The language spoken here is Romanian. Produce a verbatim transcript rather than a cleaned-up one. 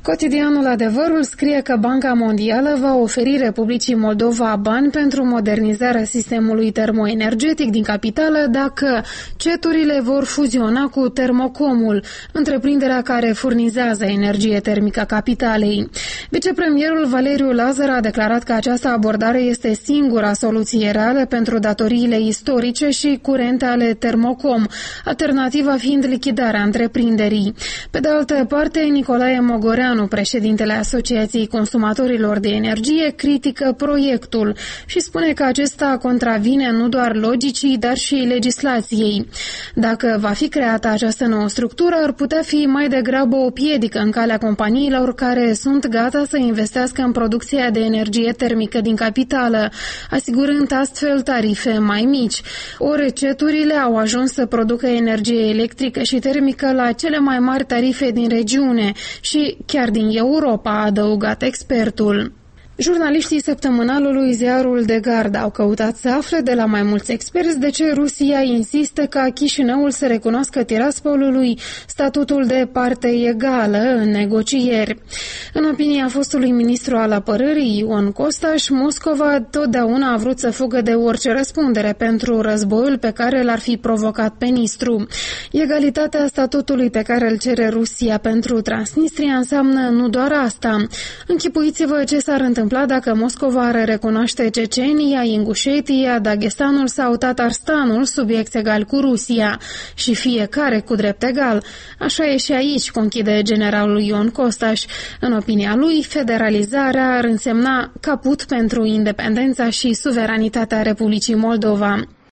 Cotidianul Adevărul scrie că Banca Mondială va oferi Republicii Moldova bani pentru modernizarea sistemului termoenergetic din capitală dacă ceturile vor fuziona cu Termocomul, întreprinderea care furnizează energie termică capitalei. Vicepremierul Valeriu Lazar a declarat că această abordare este singura soluție reală pentru datoriile istorice și curente ale Termocom, alternativa fiind lichidarea întreprinderii. Pe de altă parte, Nicolae Mogoreanu, președintele Asociației Consumatorilor de Energie, critică proiectul și spune că acesta contravine nu doar logicii, dar și legislației. Dacă va fi creată această nouă structură, ar putea fi mai degrabă o piedică în calea companiilor care sunt gata să investească în producția de energie termică din capitală, asigurând astfel tarife mai mici. Ori ceturile au ajuns să producă energie electrică și termică la cele mai mari tarife din regiune și chiar din Europa, a adăugat expertul. Jurnaliștii săptămânalului Ziarul de Gardă au căutat să afle de la mai mulți experți de ce Rusia insistă ca Chișinăul să recunoască Tiraspolului statutul de parte egală în negocieri. În opinia fostului ministru al apărării Ion Costaș, Moscova totdeauna a vrut să fugă de orice răspundere pentru războiul pe care l-ar fi provocat pe Nistru. Egalitatea statutului pe care îl cere Rusia pentru Transnistria înseamnă nu doar asta. Închipuiți-vă ce s-ar întâmpla dacă Moscova ar recunoaște Cecenia, Ingușetia, Dagestanul sau Tatarstanul subiect egal cu Rusia și fiecare cu drept egal. Așa e și aici, conchide generalul Ion Costaș. În opinia lui, federalizarea ar însemna caput pentru independența și suveranitatea Republicii Moldova.